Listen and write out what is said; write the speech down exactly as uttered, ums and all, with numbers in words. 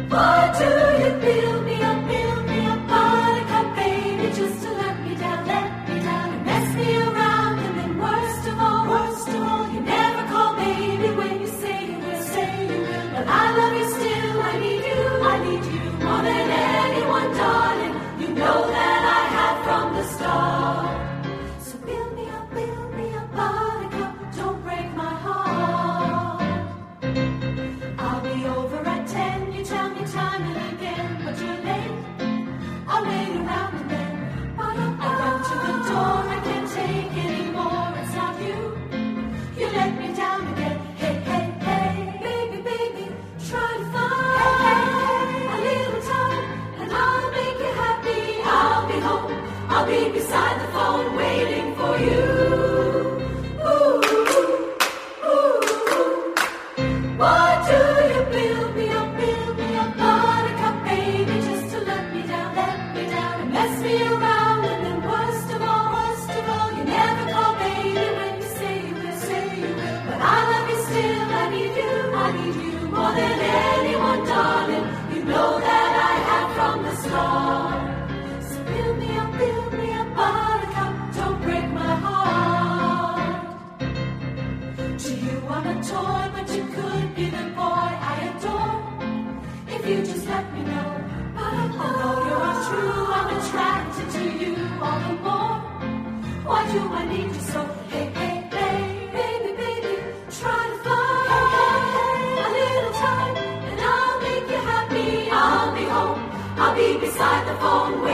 Why do you build me up, build me up, buttercup baby, just to let me down, let me down, and mess me around, and then worst of all, worst of all, you never call baby when you say you will, say you will. But I love you still, I need you, I need you more than anyone, darling. You know that I have from the start. So build me up, build me up, buttercup, don't break my heart. I'll be over at ten, you tell me time and again, but you're late. I'll wait around and then I run to the door, I can't take anymore. It's not you, you let me down again. Hey, hey, hey, baby, baby, try to find a little time, and I'll make you happy. I'll be home, I'll be beside the phone waiting for you. Ooh, ooh, why do you build me up, build me up, buttercup baby, just to let me down, let me down, and mess me around, and then worst of all, worst of all, you never call baby when you say you will, say you will. But I love you still, I need you, I need you more than anyone, darling. You know that I have from the start. So build me up, build me up, buttercup, don't break my heart. To you I'm a toy, but you could be the boy I adore, if you just let me know. Although you're untrue, I'm attracted to you all the more. Why do I need you so? Hey, hey, hey, baby, baby, try to find a little time, and I'll make you happy. I'll be home, I'll be beside the phone